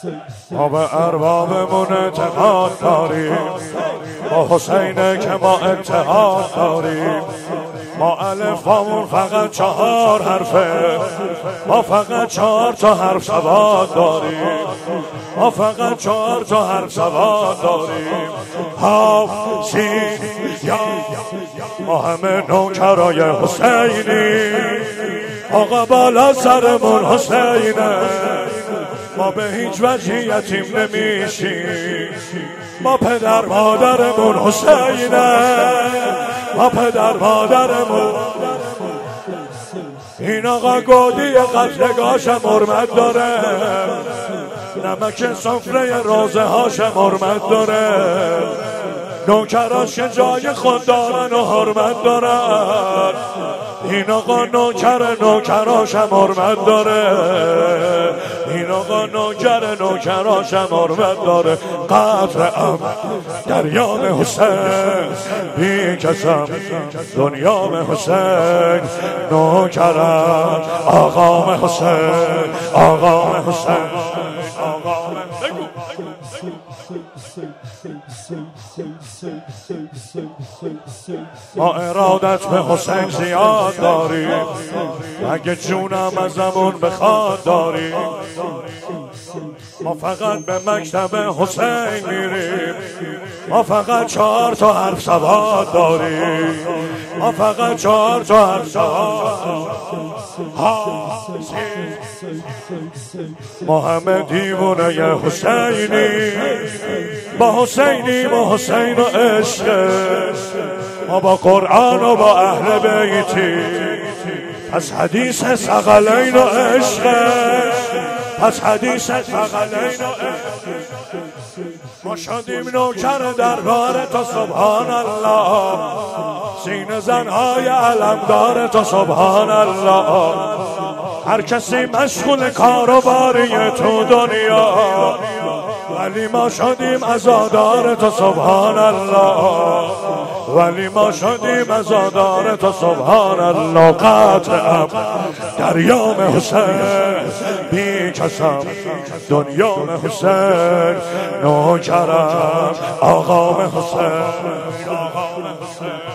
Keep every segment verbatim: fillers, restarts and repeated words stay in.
ما به اربابمون اعتقاد داریم، با حسینه که ما اتحاد داریم. ما الفامون فقط چهار حرفه، ما فقط چهار تا حرف سواد داریم، ما فقط چهار تا حرف سواد داریم. ها سین یا ما همه نوکرای حسینی، آقا بالا سرمون حسینه. ما به هیچ وجه یتیم نمیشیم، ما پدر مادرمون حسینه، ما پدر مادرمون. این آقا گودی قتلگاش مرمت داره، نمک سفره روزه هاش مرمت داره، نوکراش که جای خود دارن و حرمت دارن. این آقا نوکر نوکراش حرمت داره، این آقا نوکر نوکراش حرمت داره. قطر ام دریام حسین، بی کسم دنیام حسین. نوکرم آقام حسین، آقام حسین، آقام بگو. ما ارادت به حسین زیاد داریم، اگه جونم ازمون بخواد داریم. ما فقط به مکتب حسین میریم، ما فقط چهار تا حرف سواد داریم، ما فقط چهار تا حرف سواد. ما همه دیوونه حسینی، با حسینی با حسین و عشق، ما با قرآن و با اهل بیتی. پس حدیث ثقلین و عشق، پس حدیث ثقلین و عشق. ما شدیم نوکر دربار تا سبحان الله، سینه زنهای علمدار تا سبحان الله. هر کسی مشغول کار و باریه تو دنیا، ولی ما شدیم عزادار تا سبحان الله، ولی ما شدیم عزادار تا سبحان الله. قطعم دریام حسین، بی کسم دنیام حسین. نوکرم آقام حسین، آقام حسین.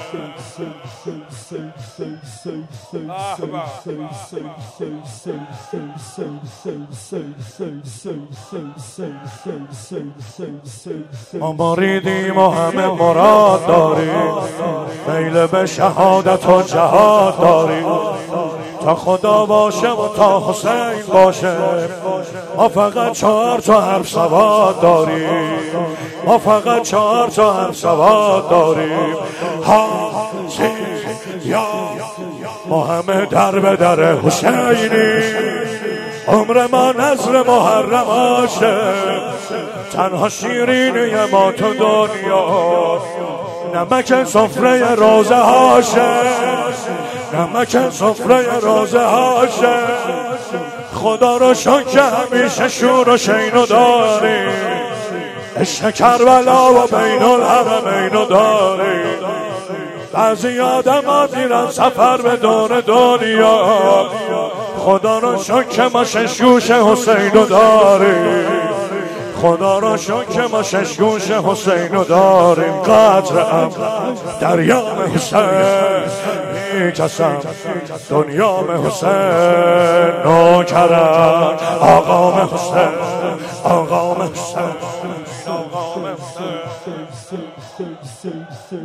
ما مریدیم و همه مراد داریم، میل به شهادت و جهاد داریم. تا خدا باشه و تا حسین باشه، ما فقط چهار تا حرف سواد داریم، ما فقط چهار تا حرف سواد داریم. ها یا ما همه در به در حسینی، عمر ما نظر محرم آشه. تنها شیرینی ما تو دنیا، نمک سفره روزه هاشه، نمک سفره روزه هاشه. خدا رو شکر همیشه شور و شینو داریم، عشق کربلا و بین الحرمینو داریم. بعضی آدم ها میرن سفر به دور دنیا، خدا رو شکر ما ششگوش حسینو داریم، خدا رو شکر ما ششگوش حسینو داریم. قطرم دریام حسین، بی کسم دنیام حسین. نوکرم آقام حسین، آقام حسین، آقام حسین.